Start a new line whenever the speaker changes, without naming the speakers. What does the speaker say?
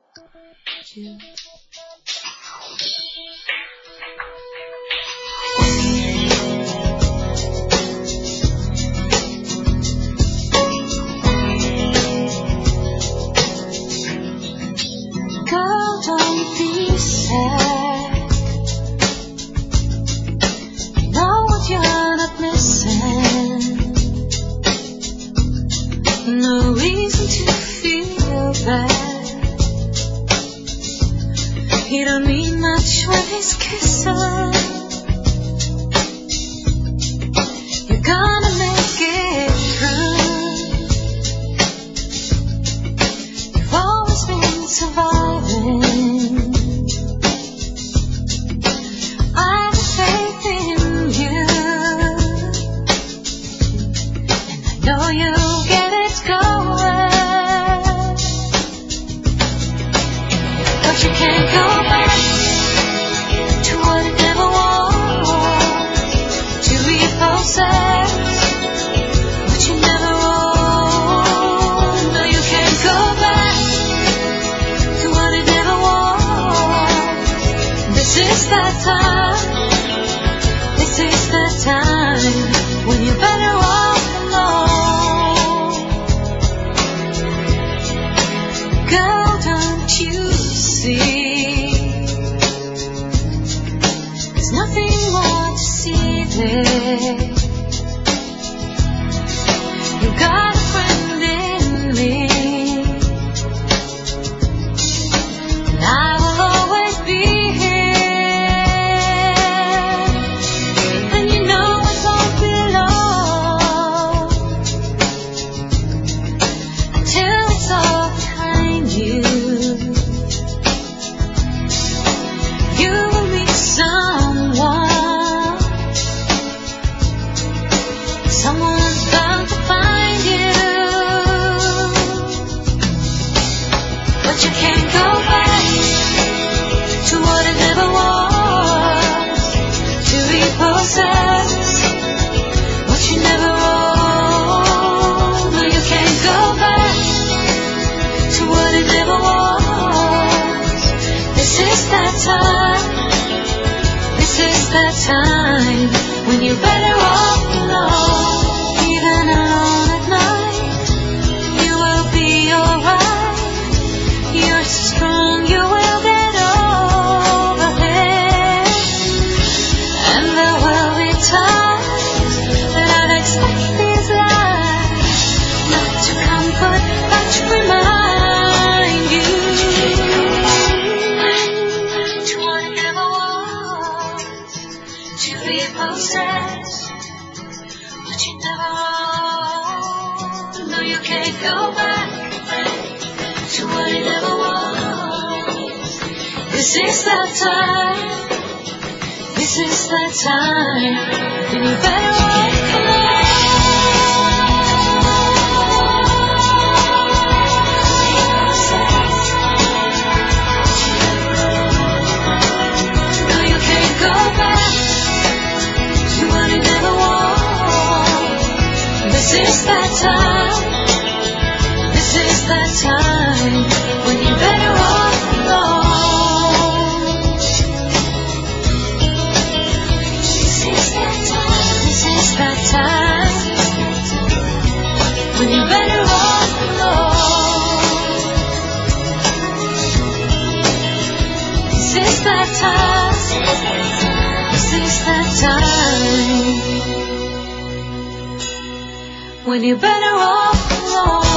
you. Girl, don't be sad. You know what you're not missing. No reason to feel bad. He don't mean much when he's kissing. You're gonna make it through. You've always been surviving. I have faith in you, and I know you'll get it going. But you can't go back to what it never was, to repossess what you never owned. No, you can't go back to what it never was. This is that time. This is that time when you're better off alone. Girl, don't you see? There's nothing more to see there. You got a friend in me, and I will always be here. And you know it won't be long until it's all behind you. You will meet someone's bound to find you. But you can't go back to what it never was, to repossess what you never owned. No, you can't go back to what it never was. This is that time. This is that time when you're better off alone. Even alone at night, you will be alright. You're so strong, you will get over it. And there will be times that I'd expect these lies not to comfort, but to remind you to what it never was, to repossess what you never owned. No, you can't go back to what it never was. This is that time. This is that time. And you better walk alone. No, you can't go back to what it never was. This is that time. This is that time when you're better off alone. This is that time. This is that time when you're better off alone. This is that time. This is that time when you're better off alone.